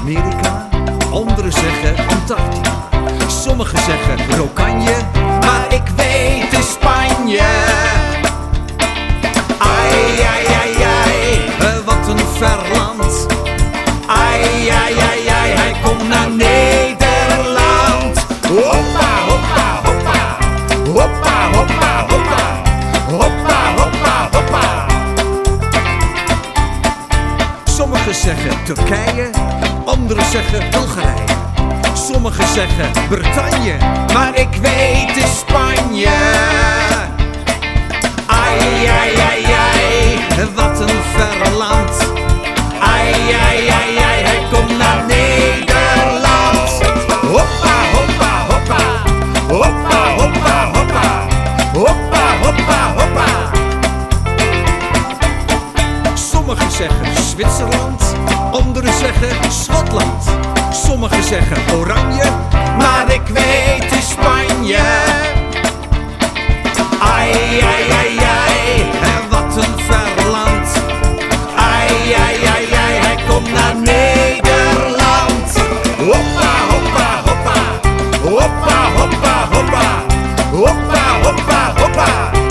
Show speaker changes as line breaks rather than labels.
Amerika, anderen zeggen Antarctica. Sommigen zeggen Rokanje, maar ik weet het is Spanje. Ai, ai, ai, ai, wat een ver land. Ai, ai, ai, ai, hij komt naar Nederland. Hoppa, hoppa, hoppa. Hoppa, hoppa, hoppa. Hoppa, hoppa, hoppa. Sommigen zeggen Turkije, anderen zeggen Bulgarije. Sommigen zeggen Bretagne, maar ik weet het is Spanje. Ai, ai, ai, ai, wat een ver land. Ai, ai, ai, ai, hij komt naar Nederland. Hoppa, hoppa, hoppa. Hoppa, hoppa, hoppa. Hoppa, hoppa, hoppa. Sommigen zeggen Zwitserland, anderen zeggen Schotland. Sommigen zeggen Oranje, maar ik weet het is Spanje. Ai, ai, ai, ai, wat een ver land. Ai, ai, ai, ai, hij komt naar Nederland. Hoppa, hoppa, hoppa. Hoppa, hoppa, hoppa. Hoppa, hoppa, hoppa.